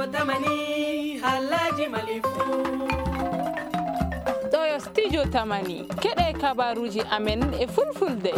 studio tamani halaji malifu ɗo studio tamani keɗe kabaruji amen e fulfulde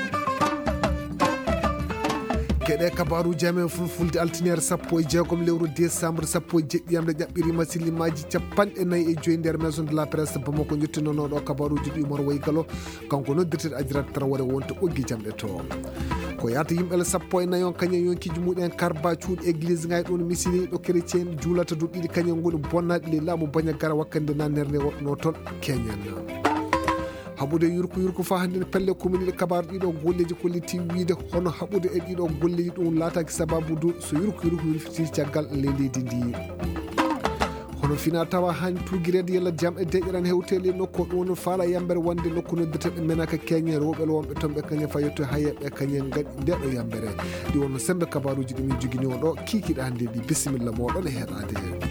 keɗe kabaruji amen fulfulde altiniére 16 lewru décembre 17 ƴamde ƴaɓɓirima sillimaji 45 nder maison de la presse bamako jettinonoɗo kabaruji ɗi umar waygalo kanko noddirteɗo Adjirat Traoré wonta ɓoggi jamɗe to ko yata yimɓele 14 kañum yonkiji muɗen karba cuuɗi église ngay ɗon misiri ɗo chrétien juulata do ɗiɗi kañum ngoni bonnaɗi le laamu baña gara wakkande nannerde woɗɗono toon keñen haɓude yurko fa hande pelle commune ɗe kabar ɗiɗo golleji kolliti wiide hono haɓude e ɗiɗo golleji ɗum laataki sababu du so yurko yurfiti caggal leydi ndi hono fina tawa han tugirede yalla jam e deƴƴeran hewtele nokku ɗum faala yambere wonde nokku noddeteɓe menaka keñe rewɓe wonɓe tomɓe kañe fayetto hayeɓe kañen gaɗi ndeɗo yambere ɗi wonno sembe kabaruji ɗi min jogini o ɗo kikiɗa hande ɗi bisimilla moɗon e heɗade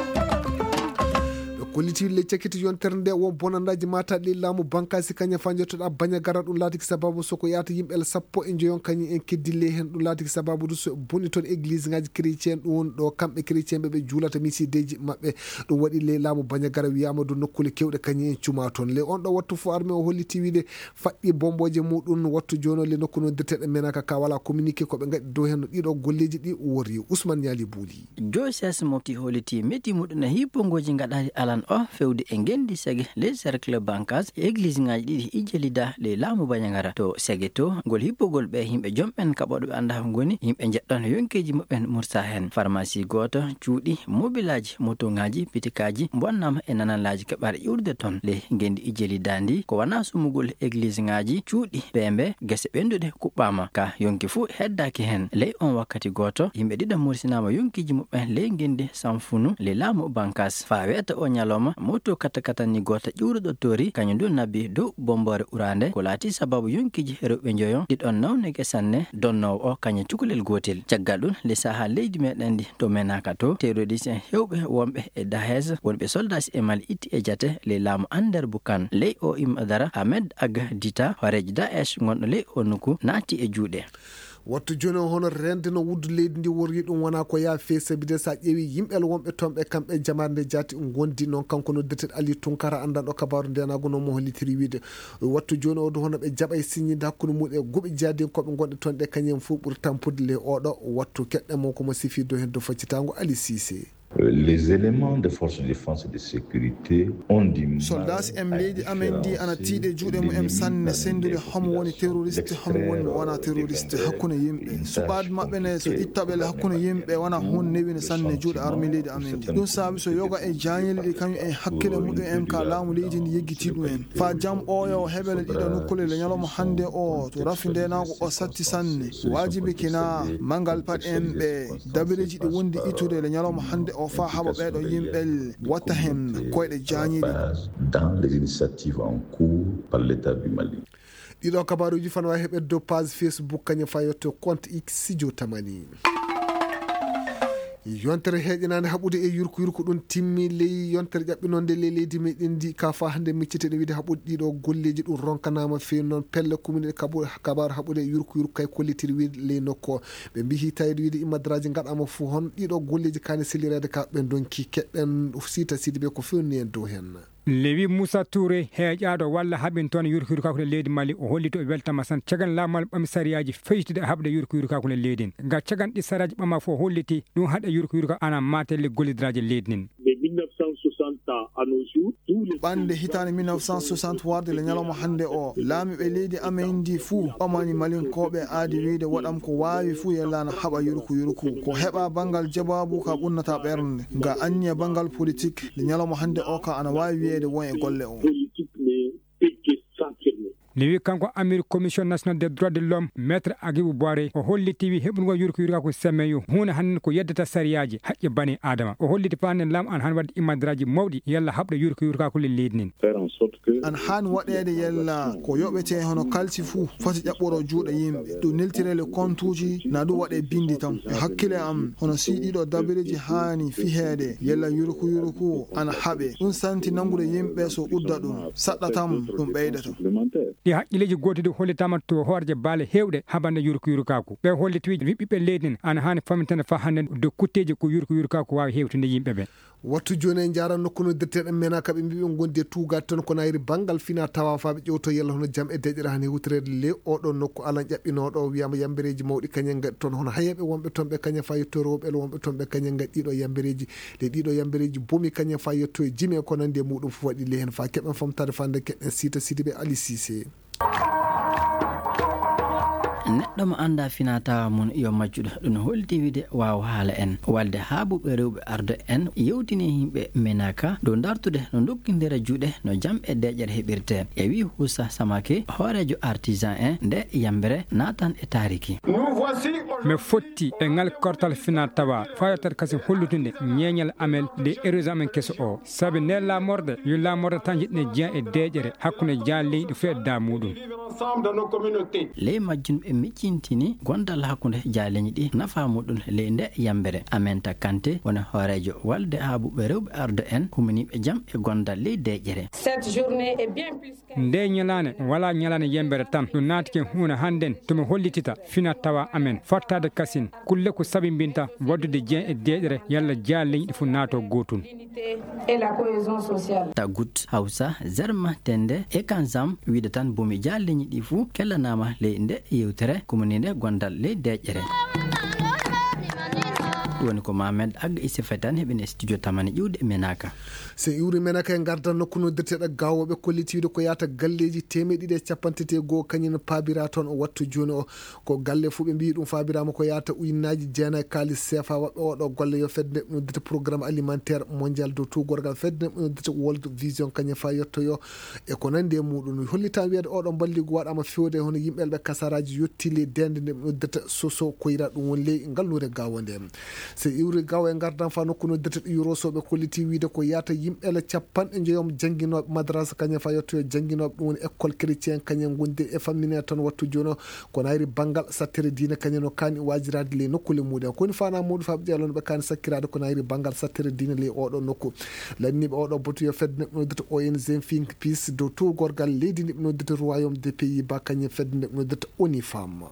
kolliti le cakkiti yontere nde won bonandaji mataɗe laamu bankasi kaña fa jettoɗa baña gara ɗum laatiki sababu soko yata yimɓele 10 kañum en keddille hen ɗum laatiki sababu du so boni toon église ngaji chrétien ɗum ɗo kamɓe chrétien ɓe juulata misideji mabɓe ɗum waɗi le laamu baña gara wiyama do nokkule kewɗe kañum en cuma toon le on ɗo wattu fo armé o holliti wiide faɗɗi bomboje muɗum wattu joni le nokku noddirteɗe menaka ka wala communiqué koɓe gaɗi dow hen ɗiɗo golleji ɗi wori Ousmane Niali Bouli Joseph mofti holliti metti muɗum na hipongoji gaɗaɗi alan o fewde e gendi sege les cercle bancas église ngaji ɗiɗi ijelida le laamu bañagara to sege to ngol hippogol ɓe yimɓe jomɓen kaɓoɗo ɓe anda ko goni yimɓe jeɗɗon yonkeji mabɓen mursa hen pharmacie goto cuuɗi mobilaji moto ngaji pitikaji bonnama e nanalaji keɓare ƴurde ton le gendi ijelida ndi ko wana sumugol église ngaji cuuɗi ɓembe guese ɓenduɗe kuɓɓama ka yonki fuu heddaki hen ley on wakkati goto yimɓe ɗiɗo mursinama yonkiji mabɓen le gendi sanfunu le laamu bancas fa weta o ñalawma moto katakatani gota ƴuuruɗo tori kañum du nabbi dow bombore urande ko laati sababu yonkiji rewɓe joyon ɗiɗon nawnege sanne donnowo o kañum cukalel gotel caggal ɗum le saaha leydi meɗen ndi to menaka to terroriste hewɓe wonɓe e dahes wonɓe soldats e mali itti e jate le laamu ander bukan ley o imadara Ahmed Aga Dita horeji Daesh gonɗo ley o nokku naati e juuɗe wattu joni hono rende no wuddu leydi ndi wori ɗum wona ko ya fesabide sa ƴeewi yimɓel wonɓe tomɓe kamɓe jamarde jati gondi noon kanko noddeteɗo Ali Tunkara andanɗo kabaru ndenago noon mo hollitiri wiide wattu joni oɗo hono ɓe jaɓa e signide hakkude muɗum e goɓe jaadinkoɓe gonɗe toon ɗe kañum fof ɓuuri tampude le oɗo wattu keɗɗemo komo sifi do hen do faccitago Ali Cissé. Les éléments de force de défense et de sécurité ont du mal. Soldats em leydi amen di ana tiiɗe juuɗe mumen sanne sendude homo woni terroriste homo woni wona terroriste hakkude yimɓe suɓade mabɓe ne so ittaɓele hakkude yimɓe wona hunde newine sanne juuɗe armi leydi amen di ɗum saabi so yoga e jañeli ɗi kañum en hakkille muɗum en ka laamu leydi ndi yeggiti ɗum en fa jaam oyo heɓele ɗiɗo nokkule le ñalawma hande o to rafi ndenago o satti sanne wajibi kina mangal pat en ɓe dabireji ɗi wondi ittude le ñalawma hande o fa haɓa ɓeɗo yimɓel watta hen koyɗe jañiɗi dans les initiatives en cours par l'état du Mali. ɗiɗo kabaruji fan wawi heɓede dow page Facebook kañum fayotto compte X Studio Tamani yontere heeƴanade haɓude e yurko ɗum timmi ley yontere ƴaɓɓinonde ley leydi meɗen ndi ka fa hande micciteɗe wiide haɓude ɗiɗo golleji ɗum ronkanama fewi noon pelle commune kabaru haɓude e yurko kay kollitiri wiide ley nokku ɓe mbi hitayde wiide imadaraji gaɗama fo hon ɗiɗo golleji kane sellirede ka ɓe donki keɗɗen sita Sidibe ko fewni en dow hen Lewi Moussa Touré heeƴaɗo walla haɓin toon yurko kakule leydi Mali o holli to e weltama san cagan laamal ɓami sariyaji feytide haɓde yurko kakule leydi nga cagan ɗi saraji ɓama fo holliti ɗum haɗa yurko ana matelle gollidiraji leydi nin ɓande hitande 1960 warde le ñalawma hande o laamiɓe leydi amen ndi fuu ɓamani malinkoɓe aadi wiide waɗam ko wawi fuu yellana haɓa yurko ko heɓa banggal jababu ka ɓunnata ɓernde nga anni e banggal politique le ñalawma hande o ka ana wawi wiyede won e golle o Lewi kanko Amir Commission national des droits de l'homme maître Agibou Boire o holliti wi heɓugo yurko ko semmeyo hunde hande ko yeddata sariyaji haƴƴe bani adama o holliti panen lam an han wadde imadaraji mawɗi yalla haɓde yurko ko le leydi nin an han waɗede yalla ko yoɓete hono kalsi fuu foti ƴaɓɓoro juuɗe yimɓe ɗum neltirele comptuji na ɗum waɗe bindi tan e hakkille am hono siɗiɗo dabireji hani fihede yalla yurko ana haɓe ɗum santi nangude yimɓe so udda ɗum saɗɗatam ɗum ɓeydata ɗi haqqileji gotude hollitama to hoorje baale hewɗe habande yurko yurkaku ɓe holliti ɓiɓɓe leydi ana hani famintene fa hande de kutteji ko yurko yurkaku wawi hewtinde yimɓeɓe wattu joni en jaran nokkuno dirteɗen menaka ɓe mbiɓe gondi e tuugade tan ko nayri banggal fina tawa faɓe ƴewto yalla hono jaam e deƴƴere hani hutorede le oɗo nokku alan ƴaɓɓinoɗo wiyama yambereji mawɗi kañen gaɗi toon hono hayeɓe wonɓe toon ɓe kañen fa yetto rewɓe wonɓe toon ɓe kañen gaɗi ɗiɗo yambereji ɗe ɗiɗo yambereji bomi kañen fa yetto e jimi ko nandi e muɗum fof waɗi le hen fa keɓen famtade fande keɗen Sita Sidibé Ali Cissé. neɗɗo mo anda finatawa mum yo majjuɗo ɗum holti wide wawa haala en walde haaɓuɓe rewɓe ardo en yewtini yimɓe menaka dow dartude no dokkidira juuɗe no jaam e deƴƴere heɓirte e wi Houssa Samake hoorejo artisan en nde yambere natan e tariki mi fotti e ngal kortal finatawa fayotat kasi hollutude ñeñal amel de érosion amen keso o saabi nde lamorde yo lamorde tan jiɗne jeeya e deƴƴere hakkude jaan leydi fo e da muɗum ley majjunɓe miccintini gondal hakkude jaaleñi ɗi nafa muɗum ley nde yambere Aminata Kanté woni hoorejo walde haaɓuɓe rewɓe ardo en humaniɓe jaam e gondal ley deƴƴere nde ñalane wala ñalane yembere tan ɗum naatike hunde hannden tomi hollitita fina tawa amen fottade kasin kulle ko sabimbinta waddude jeen e deƴƴere yalla jaaleñi ɗi fof naato gotol tagut Hausa Zarma Tende e Kansam wiide tan bomi jaaleñi ɗi fuu kellanama ley nde yewtere kumunide gondal ley deƴƴere woni ko Mamed Agga isi fetan heɓene studio tamani ƴiwde menaka so iwri menaka e gardan nokkuno dirteɗo gawoɓe kollitiwde ko yata galleji temeɗiɗi e capantete goho kañum paabira toon o wattu joni o ko galle fo ɓe mbi ɗum fabirama ko yata ujunnaji jeenayyi kalis CFA waɓɓe oɗo golle yo fedde noddete programme alimentaire mondial dow tugorgal fedde noddete World Vision kañum fa yettoyo e ko nandi e muɗum hollitama wiyede oɗo balligo waɗama fewde hono yimɓeɓe ɓe kasaraji yettile dende nde noddete soso koyra ɗum woni ley ngallure gawo nde so iwri gawo e gardan fa nokkuno dirteɗo yurosoɓe kolliti wiide ko yata yimɓele capanɗe jeeyom jangguinoɓe madrasa kañum fa yettoyo jangguinoɓe ɗum woni école chrétien kañum gonde e fammine tan wattu joni o ko nayri banggal sattere diine kañum no kani wajirade ley nokkule muɗum koni fana muɗum faɓe ƴeelono ɓe kani sakkirade ko nayri banggal sattere diine ley oɗo nokku lanniɓe oɗo botuyo fedde neɓe noddete ONG Think Peace dow tugorgal leydi neɓe noddete Royaume des Pays-Bas kañum fedde neɓe noddete Unifam.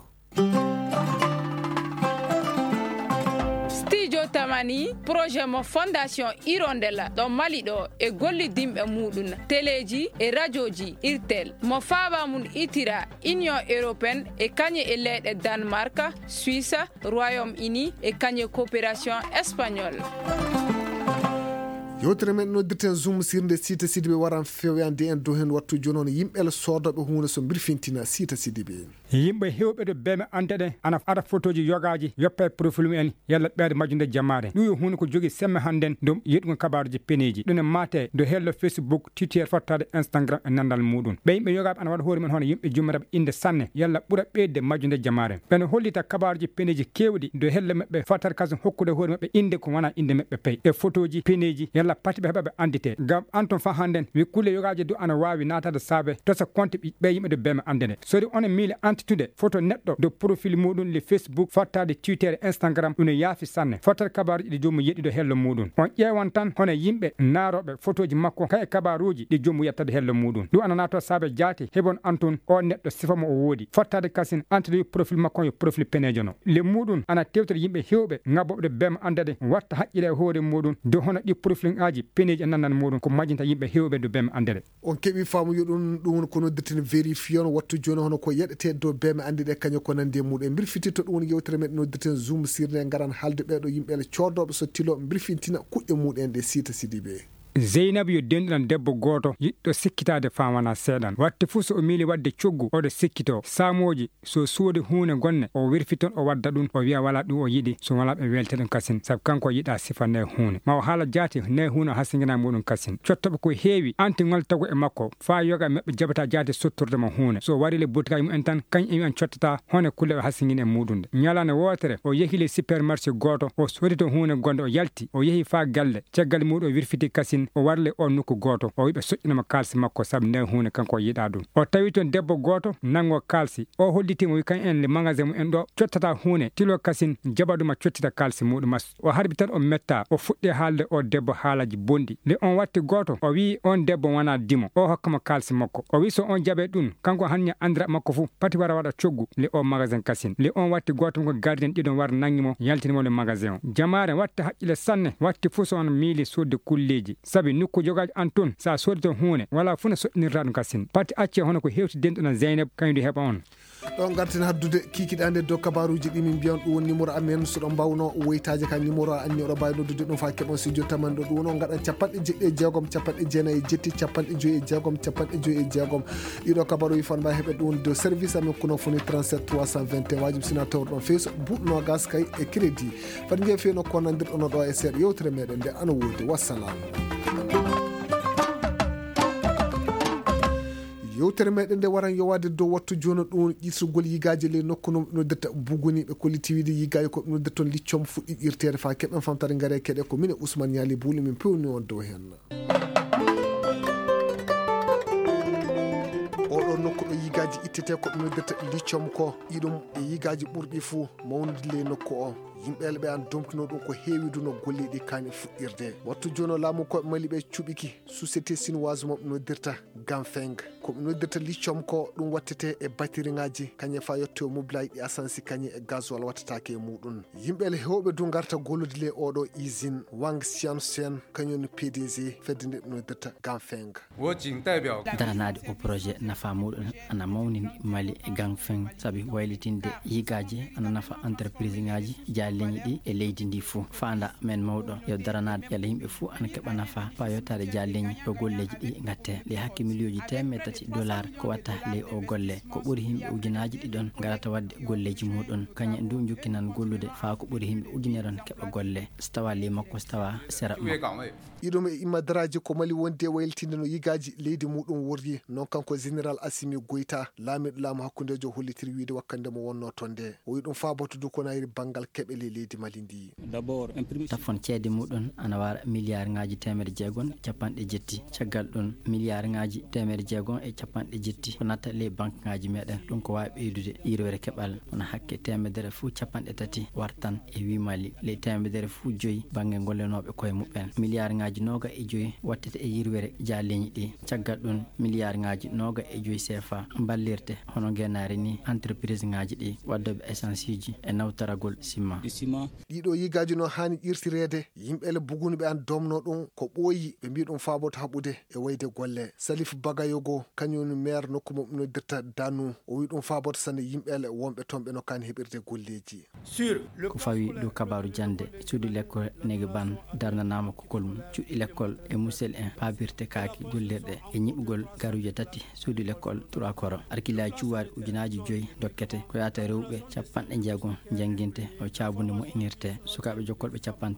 tamani projet mo fondation Hirondella ɗo Mali ɗo e gollidimɓe muɗum téléji e radioji irtel mo faaba mum itira Union européenne e kañe e leyɗe Danemark, Suisse, Royaume-Uni e kañe coopération espagnole. yewtere men noddirten Zoom sirde Sita Sidibé waran fewyande en dow hen wattu joni on yimɓele sodoɓe hunde so birfintina Sita Sidibé yimɓe hewɓe ɗo beme antede ana ada photoji yogaji yoppe profil mumen yalla ɓeede majjunde jammare ɗum yo hunde ko jogui semme hannden dow yeɗugo kabaruji peneji ɗum ne mate do hello Facebook, Twitter, fottade Instagram e nandal muɗum ɓe yimɓe yogaɓe ana waɗa hoore men hono yimɓe jummiraɓe inde sanne yalla ɓuura ɓeedde majjunde jammare ɓene hollita kabaruji peneji kewɗi do hello mabɓe fottade kasum hokkude hoore mabɓe inde ko wona inde mabɓe pay e photoji peneji yalla patiɓe heɓaɓe andite gam anton fa hannden wi kulle yogaji du ana wawi natade saabe tosa compte ɓe yimɓe de beme andede sori on miile antitude photo neɗɗo de profil muɗum le Facebook fottade Twitter Instagram ɗum ne yaafi sanne fottade kabaruji ɗi jomum yeɗiɗo hello muɗum on ƴewan tan hono yimɓe naroɓe photoji makko kay kabaruji ɗi jomum yettade hello muɗum ɗum ana nato saabe jaati heɓon antun o neɗɗo sifamo o woodi fottade kasin antide profil makko yo profil penejo no le muɗum ana tewtode yimɓe hewɓe ngabboɓe beme andede watta haqqile e hoore muɗum do hono ɗi profil aji peneji e nandan muɗum ko majjinta yimɓe hewɓe do beme andede on keeɓi faamuyo ɗum ko noddirten vérifié on wattu joni hono ko yeɗete do beme andiɗe kañum ko nandi e muɗum birfitito ɗum woni yewtere men noddirten Zoom sirde garan haalde ɓeɗo yimɓele codoɓe so tiloɓe birfintina kuƴƴe muɗum ɗe Sita Sidibé Zeynab yo dendiran debbo goto yiɗɗo sikkitade famana seeɗan watte fuu so o miili wadde coggu oɗo sikkito samoji so soodi hunde gonne o wirfiton o wadda ɗum o wiya wala ɗum o yiɗi so wala ɓe welte ɗum kasin saabu kanko yiɗa sifa nde hunde ma o haala jaati nde hunde o hasingina muɗum kasin cottoɓe ko heewi anti ngol tagu e makko fa yoga meɓɓe jabata jaati sottordema hunde so wari le bottikaji mumen tan kañ emi an cottata hone kulle o hasingina e muɗum de ñalande wotere o yehi le supermarché goto o soodi to hunde gonde o yalti o yehi fa galle caggal muɗum o wirfiti kasin kasin o warle o nokku goto o wiɓe soƴƴinama kalsi makko saabu nden hunde kanko yiɗa ɗum o tawi toon debbo goto nango kalsi o hollitimo wi kan en le magasin mu en ɗo cottata hunde tilo kasin jaɓaɗuma cottita kalsi muɗum o harbi tan o metta o fuɗɗi haalde o debbo haalaji bonɗi nde on watti goto o wi on debbo wona dimo o hokkama kalsi makko o wi so on jaɓe ɗum kanko hanña andira makko fu pati wara waɗa coggu le o magasin kasin le on watti goto ko gardien ɗiɗon wara nanguimo yaltinimo le magasin o jamare watta haqqille sanne watti fuu so on miili sodde kulleji sabi nokku jogaji an toon sa sodi toon hunde wala fu ne soɗɗinirta ɗum kasin pati acce hono ko hewti denɗona Zeynab kañum heɓa on ɗon garten haddude kikiɗande dow kabaruji ɗi min mbiyan ɗum woni numéro amen so ɗon mbawno woytaji ka numéro anni oɗo mbawi noddude ɗum fa keɓon studio taman ɗo ɗum woni on gaɗan jeɗɗi capanɗe jeenayyi jetti 56 56 ɗiɗo kabaruji fan mbawi heɓe ɗum de service amen kono foni 37 321 wajib sénateur ɗon feeso buɗno gas kay e crédit fadi jeeyi feeno ko nandirɗono ɗo e seeɗa yewtere meɗen nde ana woodi wassalamu yewtere meɗen nde waran yowade dow wattu joni ɗum ƴirtugol yigaji le nokku no noddata buguniɓe collectivité yigaji ko noddata toon liccom fuɗɗi ƴirtere fa keɓen famtare gaare keɗe ko mine Ousmane Niali Bouli min pewni on dow hen oɗo nokku ɗo yigaji ittete ko noddata liccom ko ɗiɗum e yigaji ɓurɗi fou mawnude le nokku o yimɓeɓe ɓe an domtino ɗum ko heewi duno golleɗi kañi fuɗɗirde wattu joni laamu koɓe mali ɓe cuɓiki société chinoise moɓe noddirta Ganfeng koɓe noddirta liccom ko ɗum wattete e batterie ngaji kañe fa yetto mobilaji ɗi asansi kañe e gasoil wattatake e muɗum yimɓeɓe hewɓe du garta gollude le oɗo usine Wang Xiansen kañum PDG fedde nde noddirta Ganfeng daranade o projet nafa muɗum ana mawni Mali e Ganfeng saabi waylitinde yigaji ana nafa entreprise ngaji leñi ɗi e leydi ndi fou fanda men mawɗo yo daranade yalla yimɓe fou ana keɓa nafa fa yottade leñi ɗo golleji ɗi gatte le hakki million $3 ko watta le o golle ko ɓuuri himɓe ujunaji ɗiɗon garata wadde golleji muɗum kañum ndu jukkinan gollude fa ko ɓuuri himɓe ujuneron keɓa golle so tawa le makko so tawa sera iɗum e immadaraji ko Mali wonde waylitinde no yigaji leydi muɗum worri non kanko général Assimi Goïta laamiɗo laamu hakkudejo hollitiri wiide wakkande mo wonno toon nde o wi ɗum fa batudu ko nayri banggal keɓe leydi Mali ndi tafon ceede muɗum ana wara milliard ngaji 650 caggal ɗum milliard ngaji 650 ko natta le banque ngaji meɗen ɗum ko wawi ɓeydude yirwere keɓal wona hakke 300 wartan e 8 Mali le 500 banggue gollenoɓe koye muɓɓen milliard ngaji 25 wattete e yirwere leñi ɗi caggal ɗum milliard ngaji 25 CFA ballirte hono guenari ni entreprise ngaji ɗi waddoɓe essence uji e nawtaragol ciment ɗiɗo yigaji no hani ƴirtirede yimɓele buguniɓe an domno ɗum ko ɓooyi ɓe mbi ɗum faboto haɓude e wayde golle Salif Bagayogo kañum maire nokku mo noddirta Danu o wi ɗum faboto sanne yimɓele wonɓe toon ɓe nokkani heɓirde golleji ko fawi ɗo kabaru jande cuuɗi l'école nege ban darnanama kokol mum cuuɗi l'école e musel en pabirte kaaki gollirɗe e ñiɓugol garuje tati suudu l'école 3 koro arkilaji cuwaɗi ujunaji 5 dokkete ko yata rewɓe 60 jangguinte o cabunde moƴƴinirte sukaɓe jokkolɓe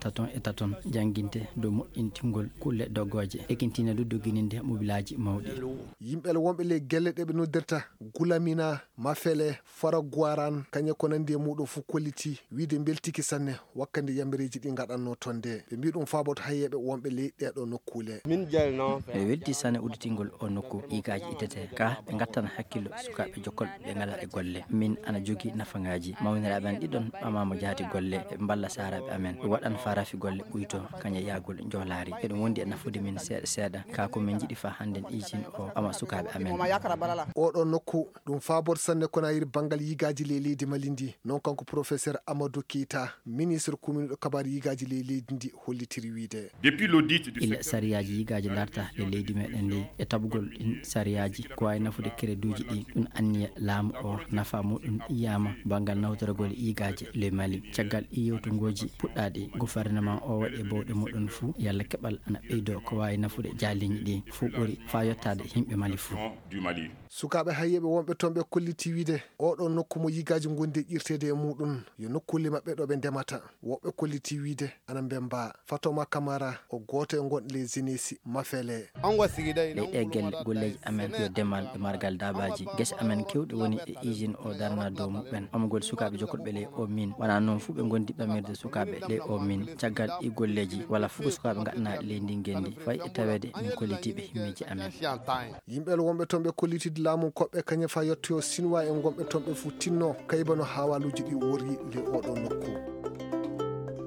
33 jangguinte dow moƴƴintingol kulle doggoje ekintine do doggininde mobilaji mawɗi yimɓele wonɓe le gelle ɗe ɓe noddirta Gulamina Mafele Fara Gwaran kañe ko nandi e muɗum fu kolliti wiide beltiki sanne wakkande yambereji ɗi gaɗanno toon nde ɓe mbi ɗum faboto hayyeɓe wonɓe ley ɗeɗo nokkule ɓe welti sanne udditingol o nokku yigaji ittete ka ɓe gattana hakkillo sukaɓe jokkolɓe ɓe ngala e golle min ana jogui nafangaji mawniraɓe an ɗiɗon ɓamamo jahati golle e balla saraɓe amen ɓe waɗan farafi golle ɓuyto kañe yagol joolari eɗum wondi e nafude min seeɗa seeɗa ka ko min jiiɗi fa handen usine o ɓama sukaɓe amen oɗo nokku ɗum faboto sanne kono yiri banggal yigaji le leydi Mali ndi non kanko professeur Amadou Keita ministre commune ɗo kabaru yigaji le leydi ndi hollitiri wiide illa sariyaji yigaji larta le leydi meɗen ndi e tabugol ɗin sariyaji ko wawi nafude créduji ɗi ɗum anniya laamu o nafa muɗum yiyama banggal nawtoragol yigaji le Mali caggal yewtugoji puɗɗaɗi gouvernement o waɗi e bawɗe muɗum fou yalla keɓal ana ɓeydo ko wawi nafude jaleñi ɗi fou ɓuuri fa yettade yimɓe Mali fou sukaɓe hayyeɓe wonɓe toon ɓe kolliti wiide oɗo nokku mo yigaji gondi ƴirtede e muɗum yo nokkulle mabɓe ɗo ɓe ndemata woɓɓe kolliti wiide ana mbemba Fatoma Camara o goto e gonɗo les jeunesse Mafele leyɗe gelle golleji amen yo demal e margal dabaji guese amen kewɗe woni e usine o darna dow muɓɓen amgol sukaɓe jokkoɗɓe le o min wona noon fu ɓe gondi ɓamirde sukaɓe ley o min caggal i golleji wala fu ko sukaɓe gaɗana ley ndi gendi fay e tawede min kollitiɓe himmeji amen yimɓe wonɓe toon ɓe kollitide laamu koɓɓe kañum fa yettoyo sinwa e gonɓe toon ɓe fu tinno kayba no hawaluji ɗi wori le oɗo nokku.